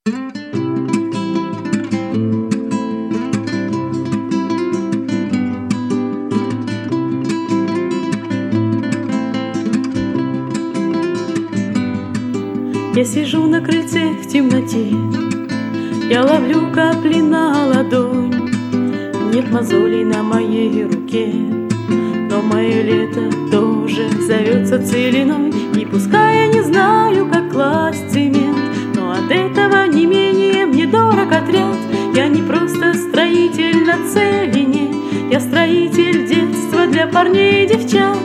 Я сижу на крыльце в темноте, я ловлю капли на ладонь. Нет мозолей на моей руке, но мое лето тоже зовется целиной. И пускай я не знаю, как класть цемент, но от этого не менее мне дорог отряд. Я не просто строитель на целине, я строитель детства для парней и девчат.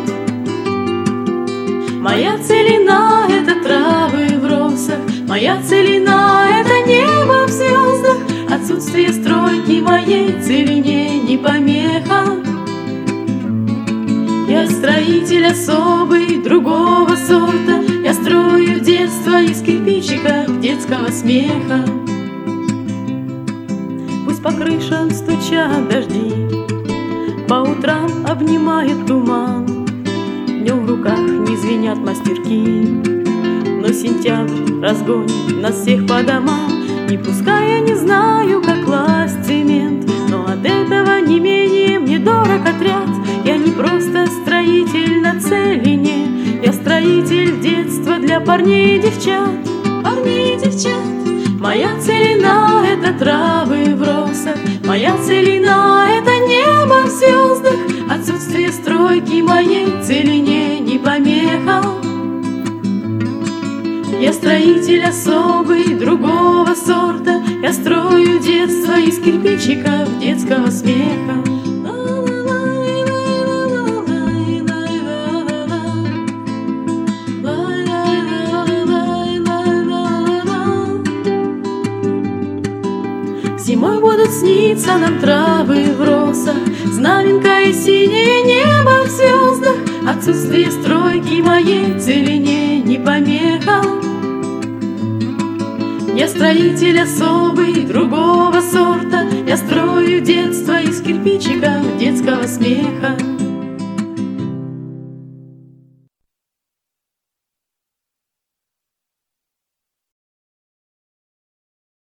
Моя целина — это травы в росах, моя целина — это небо в звездах. Отсутствие стройки моей целине не помеха. Я строитель особый, другого сорта. Я строю детство из кирпичиков детского смеха. Пусть по крышам стучат дожди, по утрам обнимает туман. Днем в руках не звенят мастерки, но сентябрь разгонит нас всех по домам. И пускай я не знаю, как класть цемент, но от этого не менее мне дорог отряд. Я не просто строитель на целине, я строитель детства для парней и девчат. Парней и девчат. Моя целина — это травы в росах, моя целина — это небо в звездах. Отсутствие стройки моей целине не помеха. Я строитель особый, другого сорта. Я строю детство из кирпичиков детского смеха. Зимой будут сниться нам травы в росах, знаменка и синее небо в звездах. Отсутствие стройки моей целине не помеха. Я строитель особый, другого сорта. Я строю детство из кирпичиков детского смеха.